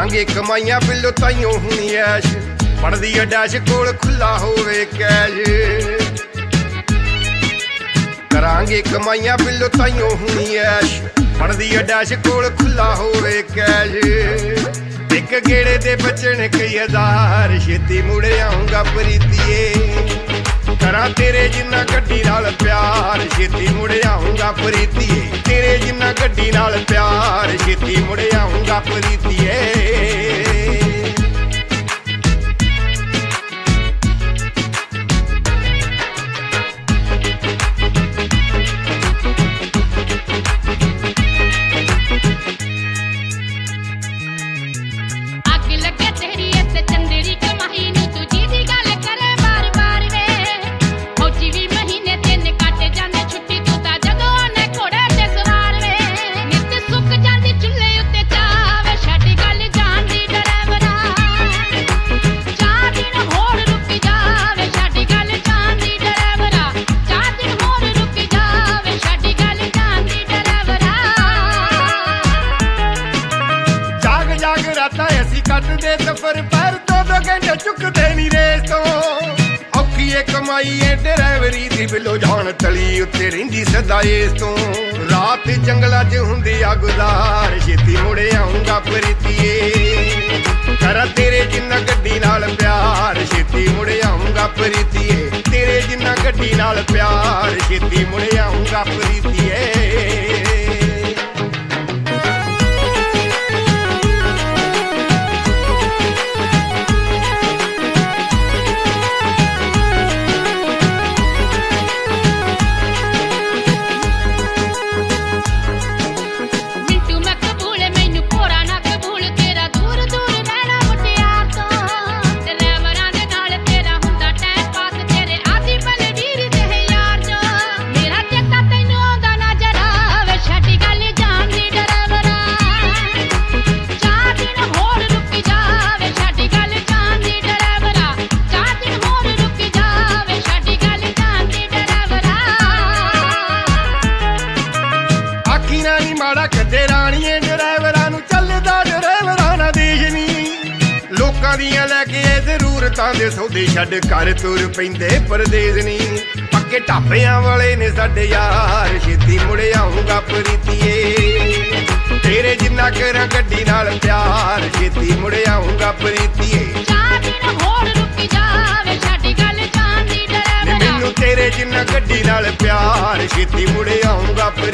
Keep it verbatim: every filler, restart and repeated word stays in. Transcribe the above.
ਕਰਾਂਗੇ ਕਮਾਈਆਂ ਬਿੱਲੋ ਤਾਈਓ ਹੁਣੀ ਐਸ਼ ਪੜਦੀ ਆ ਡੈਸ਼ ਕੋਲ ਖੁੱਲਾ ਹੋਵੇ ਕੈਸ਼ ਕਰਾਂਗੇ ਕਮਾਈਆਂ ਬਿੱਲੋ ਤਾਈਓ ਹੁਣੀ ਐਸ਼ ਪੜਦੀ ਆ ਡੈਸ਼ ਕੋਲ ਖੁੱਲਾ ਹੋਵੇ ਕੈਸ਼ ਇੱਕ ਗੇੜੇ ਦੇ ਬਚਣ ਕਈ ਹਜ਼ਾਰ ਛੇਤੀ ਮੁੜ ਆਉਂਗਾ ਪ੍ਰੀਤੀਏ ਕਰਾਂ ਤੇਰੇ ਜਿੰਨਾ ਗੱਡੀ ਨਾਲ ਪਿਆਰ ਛੇਤੀ ਮੁੜ ਆਉਂਗਾ ਪ੍ਰੀਤੀਏ ਤੇਰੇ ਜਿੰਨਾ ਗੱਡੀ ਨਾਲ ਪਿਆਰ ਛੇਤੀ ਮੁੜ ਆਉਂਗਾ ਪ੍ਰੀਤੀਏ ਕੱਟਦੇ ਸਫਰ ਪਰ ਦੋ ਦੋ ਘੰਟੇ ਚੁੱਕਦੇ ਨੀ ਰੇਸ ਤੋਂ ਔਖੀ ਏ ਕਮਾਈ ਏ ਡਰਾਈਵਰੀ ਦੀ ਬਿੱਲੋ ਜਾਣ ਤਲੀ ਉੱਤੇ ਰਹਿੰਦੀ ਸਦਾ ਏਸ ਤੋਂ ਰਾਤ ਜੰਗਲਾਂ 'ਚ ਹੁੰਦੀ ਆ ਗੁਜ਼ਾਰ ਛੇਤੀ ਮੁੜ ਆਉਂਗਾ ਪ੍ਰੀਤੀਏ ਕਰਾਂ ਤੇਰੇ ਜਿੰਨਾ ਗੱਡੀ ਨਾਲ ਪਿਆਰ ਛੇਤੀ ਮੁੜ ਆਉਂਗਾ ਪ੍ਰੀਤੀਏ ਤੇਰੇ ਜਿੰਨਾ ਗੱਡੀ ਨਾਲ ਪਿਆਰ ਛੇਤੀ ਮੁੜ ਆਉਂਗਾ ਪ੍ਰੀਤੀਏ ਮਾੜਾ ਕੱਢੇ ਰਾਣੀਏ ਡਰਾਈਵਰਾਂ ਨੂੰ ਚੱਲਦਾ ਡਰਾਈਵਰਾਂ ਨਾ ਦੇਸ਼ ਨੀ ਲੋਕਾਂ ਦੀਆਂ ਲੈ ਕੇ ਜ਼ਰੂਰਤਾਂ ਦੇ ਸੌਦੇ ਛੱਡ ਕਰ ਤੁਰ ਪੈਂਦੇ ਪਰਦੇਸ ਨੀ ਪੱਕੇ ਢਾਬਿਆਂ ਵਾਲੇ ਨੇ ਸਾਡੇ ਯਾਰ ਛੇਤੀ ਮੁੜ ਆਉਂਗਾ ਪ੍ਰੀਤੀਏ ਤੇਰੇ ਜਿੰਨਾ ਕਰਾਂ ਗੱਡੀ ਨਾਲ ਪਿਆਰ ਛੇਤੀ ਮੁੜ ਆਉਂਗਾ ਪ੍ਰੀਤੀਏ ਚਾਰ ਦਿਨ ਹੋਰ ਰੁਕ ਜਾਵੇ ਸਾਡੀ ਗੱਲ ਜਾਣ ਦੀ ਡਰਾਈਵਰਾਂ ਮੈਨੂੰ ਤੇਰੇ ਜਿੰਨਾ ਗੱਡੀ ਨਾਲ ਪਿਆਰ ਛੇਤੀ ਮੁੜ ਆਉਂਗਾ